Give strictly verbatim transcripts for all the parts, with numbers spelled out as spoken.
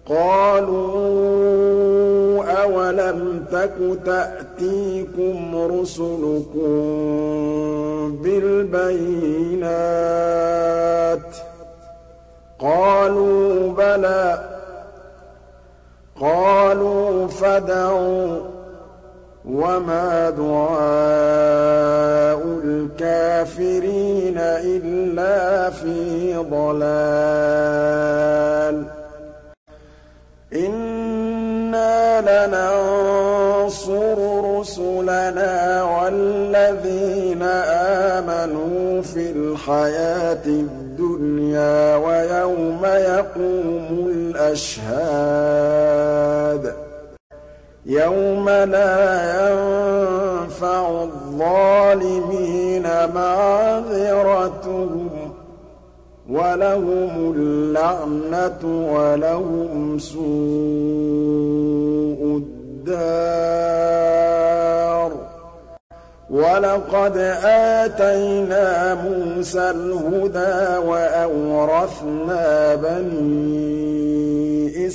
قَالُوا أَوَلَمْ تَكُ تَأْتِيكُمْ رُسُلُكُم بِالْبَيِّنَاتِ ۖ قَالُوا بَلَىٰ ۚ قَالُوا فَادْعُوا ۗ وَمَا دُعَاءُ الْكَافِرِينَ إِلَّا فِي ضَلَالٍ إِنَّا لَنَنصُرُ رُسُلَنَا وَالَّذِينَ آمَنُوا فِي الْحَيَاةِ الدُّنْيَا وَيَوْمَ يَقُومُ الْأَشْهَادُ يَوْمَ لَا يَنفَعُ الظَّالِمِينَ مَعْذِرَتُهُمْ ۖ وَلَهُمُ اللَّعْنَةُ وَلَهُمْ سُوءُ الدَّارِ وَلَقَدْ آتَيْنَا مُوسَى الْهُدَىٰ وَأَوْرَثْنَا بَنِي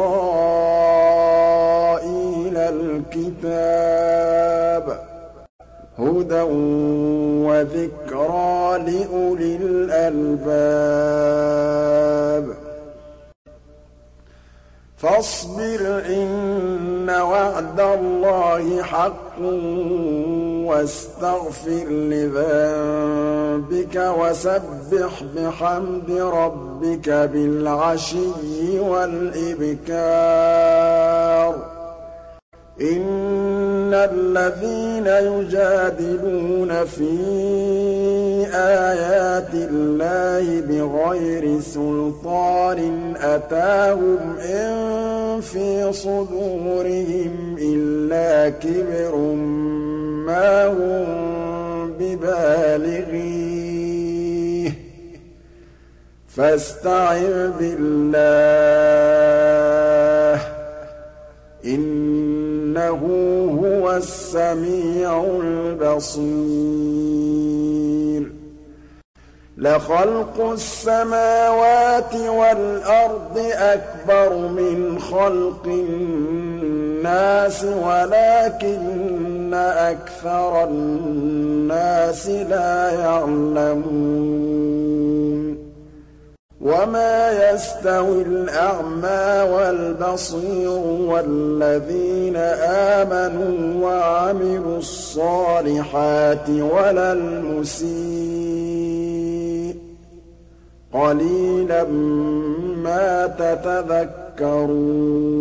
إِسْرَائِيلَ الْكِتَابَ هُدًى وَذِكْرَىٰ لِأُولِي الْأَلْبَابِ فَاصْبِرْ إِنَّ وَعْدَ اللَّهِ حَقٌّ وَاسْتَغْفِرْ لِذَنبِكَ وَسَبِّحْ بِحَمْدِ رَبِّكَ بِالْعَشِيِّ وَالْإِبْكَارِ إِنَّ الَّذِينَ يُجَادِلُونَ فِي آيَاتِ اللَّهِ بِغَيْرِ سُلْطَانٍ أَتَاهُمْ إِن فِي صُدُورِهِمْ إِلَّا كِبْرٌ مَّا هُم بِبَالِغِيهِ فَاسْتَعِذْ بِاللَّهِ ۖ إِنَّهُ هُوَ السَّمِيعُ الْبَصِيرُ لَخَلْقُ السَّمَاوَاتِ وَالْأَرْضِ أَكْبَرُ مِنْ خَلْقِ النَّاسِ وَلَٰكِنَّ أَكْثَرَ النَّاسِ لَا يَعْلَمُونَ وَمَا يَسْتَوِي الْأَعْمَىٰ وَالْبَصِيرُ وَالَّذِينَ آمَنُوا وَعَمِلُوا الصَّالِحَاتِ وَلَا الْمُسِيءُ ۚ قَلِيلًا مَّا تَتَذَكَّرُونَ